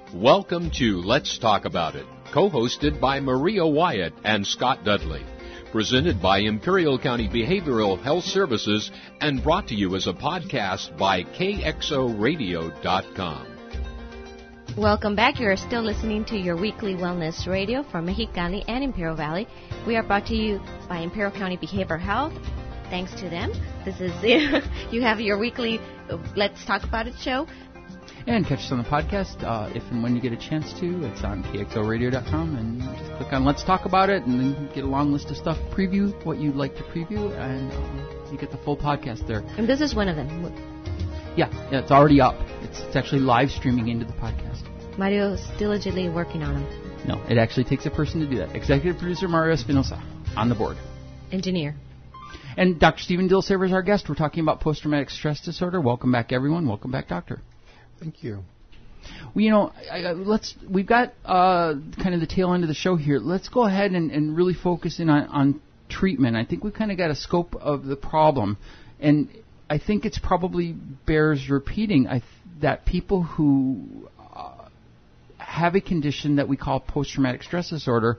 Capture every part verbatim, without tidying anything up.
Welcome to Let's Talk About It, co-hosted by Maria Wyatt and Scott Dudley. Presented by Imperial County Behavioral Health Services and brought to you as a podcast by K X O radio dot com. Welcome back. You are still listening to your weekly wellness radio from Mexicali and Imperial Valley. We are brought to you by Imperial County Behavioral Health. Thanks to them. This is you have your weekly Let's Talk About It show. And catch us on the podcast uh, if and when you get a chance to. It's on K X O radio dot com, and just click on Let's Talk About It, and then get a long list of stuff. Preview what you'd like to preview, and uh, you get the full podcast there. And this is one of them. Yeah, yeah, it's already up. It's, it's actually live streaming into the podcast. Mario's diligently working on them. No, it actually takes a person to do that. Executive producer Mario Espinosa on the board. Engineer. And Doctor Stephen Dilsaver is our guest. We're talking about post-traumatic stress disorder. Welcome back, everyone. Welcome back, Doctor. Thank you. Well, you know, I, I, let's. We've got uh, kind of the tail end of the show here. Let's go ahead and, and really focus in on, on treatment. I think we've kind of got a scope of the problem, and I think it's probably bears repeating I th- that people who uh, have a condition that we call post-traumatic stress disorder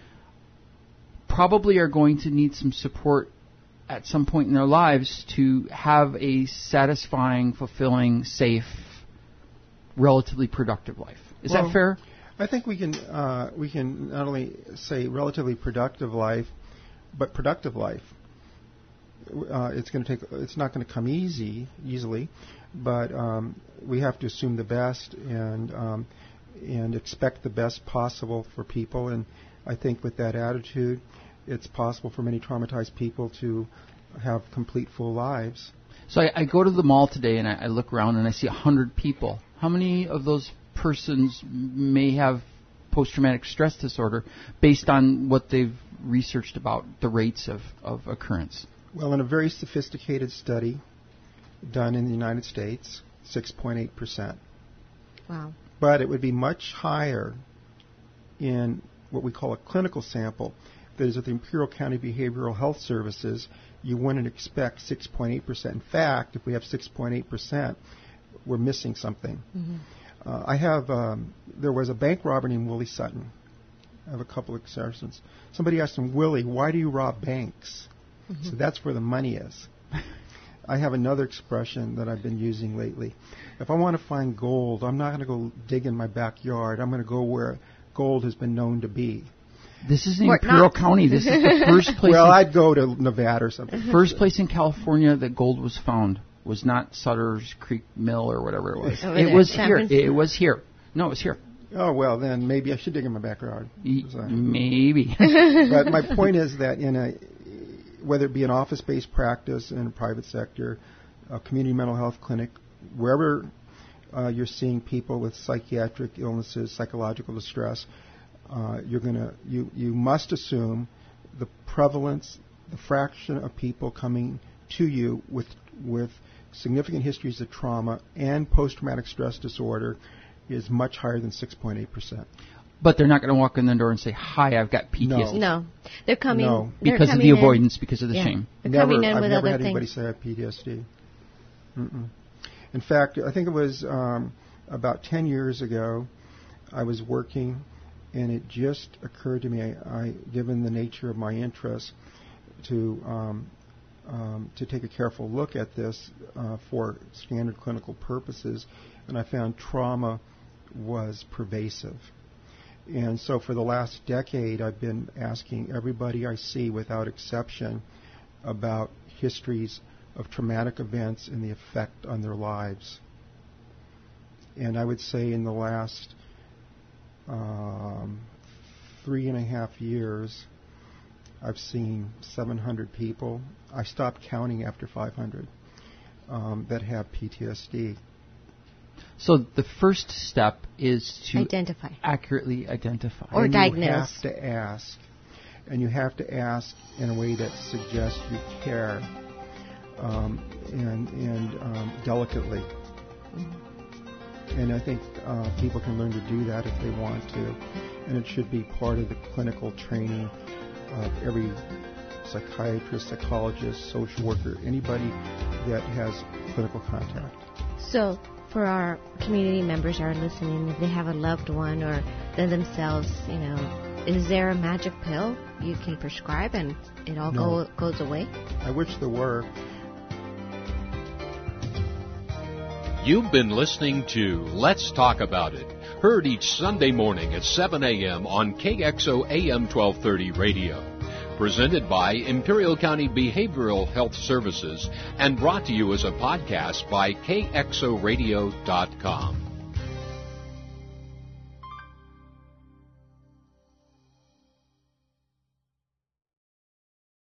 probably are going to need some support at some point in their lives to have a satisfying, fulfilling, safe, relatively productive life. Is well, that fair? I think we can uh, we can not only say relatively productive life, but productive life. Uh, it's going to take. It's not going to come easy easily, but um, we have to assume the best and um, and expect the best possible for people. And I think with that attitude, it's possible for many traumatized people to have complete full lives. So I, I go to the mall today and I, I look around and I see a hundred people. How many of those persons may have post-traumatic stress disorder based on what they've researched about the rates of, of occurrence? Well, in a very sophisticated study done in the United States, six point eight percent. Wow. But it would be much higher in what we call a clinical sample. That is, at the Imperial County Behavioral Health Services, you wouldn't expect six point eight percent. In fact, if we have six point eight percent, we're missing something. Mm-hmm. Uh, I have, um, there was a bank robber named Willie Sutton. I have a couple of examples. Somebody asked him, Willie, why do you rob banks? Mm-hmm. So that's where the money is. I have another expression that I've been using lately. If I want to find gold, I'm not going to go dig in my backyard. I'm going to go where gold has been known to be. This is in Imperial County. This is the first place. Well, in, I'd go to Nevada or something. First place in California that gold was found was not Sutter's Creek Mill or whatever it was. Over it there. was here. It was here. No, it was here. Oh, well, then maybe I should dig in my backyard. E- maybe. But my point is that in a, whether it be an office-based practice in a private sector, a community mental health clinic, wherever uh, you're seeing people with psychiatric illnesses, psychological distress, uh, you're gonna you you must assume the prevalence, the fraction of people coming to you with with significant histories of trauma and post-traumatic stress disorder is much higher than six point eight percent. But they're not going to walk in the door and say, "Hi, I've got P T S D." No, no. They're coming no. they're because coming of the in. avoidance, because of the yeah. shame. They're never, coming in I've with never other had anybody things. say I have P T S D. Mm-mm. In fact, I think it was um, about ten years ago. I was working, and it just occurred to me, I, I given the nature of my interest, to um, um, to take a careful look at this uh, for standard clinical purposes, and I found trauma was pervasive. And so for the last decade, I've been asking everybody I see without exception about histories of traumatic events and the effect on their lives. And I would say in the last um, three and a half years, I've seen seven hundred people. I stopped counting after five hundred um, that have P T S D. So the first step is to identify, accurately identify, or and diagnose. You have to ask, and you have to ask in a way that suggests you care, um, and and um, delicately. Mm-hmm. And I think uh, people can learn to do that if they want to, and it should be part of the clinical training of every psychiatrist, psychologist, social worker, anybody that has clinical contact. So for our community members who are listening, if they have a loved one or they themselves, you know, is there a magic pill you can prescribe and it all No. go, goes away? I wish there were. You've been listening to Let's Talk About It, heard each Sunday morning at seven a.m. on K X O A M twelve thirty radio. Presented by Imperial County Behavioral Health Services and brought to you as a podcast by K X O radio dot com.